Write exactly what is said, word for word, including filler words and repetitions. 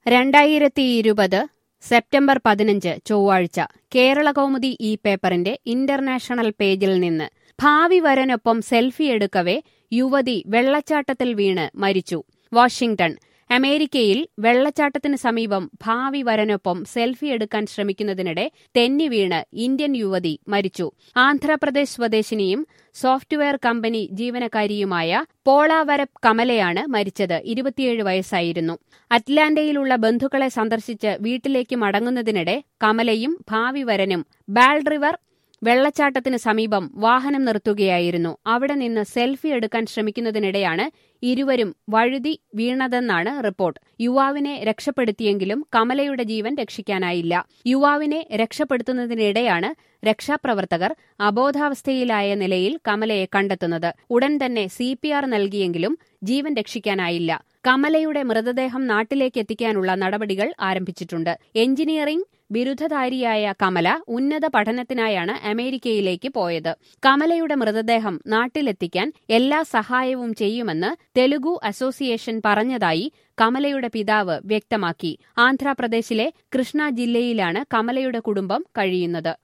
രണ്ടായിരത്തി ഇരുപത് സെപ്റ്റംബർ പതിനഞ്ച് ചൊവ്വാഴ്ച കേരളകൗമുദി ഈ പേപ്പറിന്റെ ഇന്റർനാഷണൽ പേജിൽ നിന്ന് ഭാവി വരനൊപ്പം സെൽഫി എടുക്കവേ യുവതി വെള്ളച്ചാട്ടത്തിൽ വീണ് മരിച്ചു. വാഷിംഗ്ടൺ. അമേരിക്കയിൽ വെള്ളച്ചാട്ടത്തിന് സമീപം ഭാവി വരനൊപ്പം സെൽഫി എടുക്കാൻ ശ്രമിക്കുന്നതിനിടെ തെന്നി വീണ് ഇന്ത്യൻ യുവതി മരിച്ചു. ആന്ധ്രാപ്രദേശ് സ്വദേശിനിയും സോഫ്റ്റ്വെയർ കമ്പനി ജീവനക്കാരിയുമായ പോളാവരപ് കമലയാണ് മരിച്ചത്. ഇരുപത്തിയേഴ് വയസ്സായിരുന്നു. അറ്റ്ലാന്റയിലുള്ള ബന്ധുക്കളെ സന്ദർശിച്ച് വീട്ടിലേക്ക് മടങ്ങുന്നതിനിടെ കമലയും ഭാവി വരനും ബാൾ റിവർ വെള്ളച്ചാട്ടത്തിന് സമീപം വാഹനം നിർത്തുകയായിരുന്നു. അവിടെ നിന്ന് സെൽഫി എടുക്കാൻ ശ്രമിക്കുന്നതിനിടെയാണ് ഇരുവരും വഴുതി വീണതെന്നാണ് റിപ്പോർട്ട്. യുവാവിനെ രക്ഷപ്പെടുത്തിയെങ്കിലും കമലയുടെ ജീവൻ രക്ഷിക്കാനായില്ല. യുവാവിനെ രക്ഷപ്പെടുത്തുന്നതിനിടെയാണ് രക്ഷാപ്രവർത്തകർ അബോധാവസ്ഥയിലായ നിലയിൽ കമലയെ കണ്ടെത്തുന്നത്. ഉടൻ തന്നെ സി പി ആർ നൽകിയെങ്കിലും ജീവൻ രക്ഷിക്കാനായില്ല. കമലയുടെ മൃതദേഹം നാട്ടിലേക്ക് എത്തിക്കാനുള്ള നടപടികൾ ആരംഭിച്ചിട്ടുണ്ട്. എഞ്ചിനീയറിംഗ് ബിരുദധാരിയായ കമല ഉന്നത പഠനത്തിനായാണ് അമേരിക്കയിലേക്ക് പോയത്. കമലയുടെ മൃതദേഹം നാട്ടിലെത്തിക്കാൻ എല്ലാ സഹായവും ചെയ്യുമെന്ന് തെലുഗു അസോസിയേഷൻ പറഞ്ഞതായി കമലയുടെ പിതാവ് വ്യക്തമാക്കി. ആന്ധ്രാപ്രദേശിലെ കൃഷ്ണ ജില്ലയിലാണ് കമലയുടെ കുടുംബം കഴിയുന്നത്.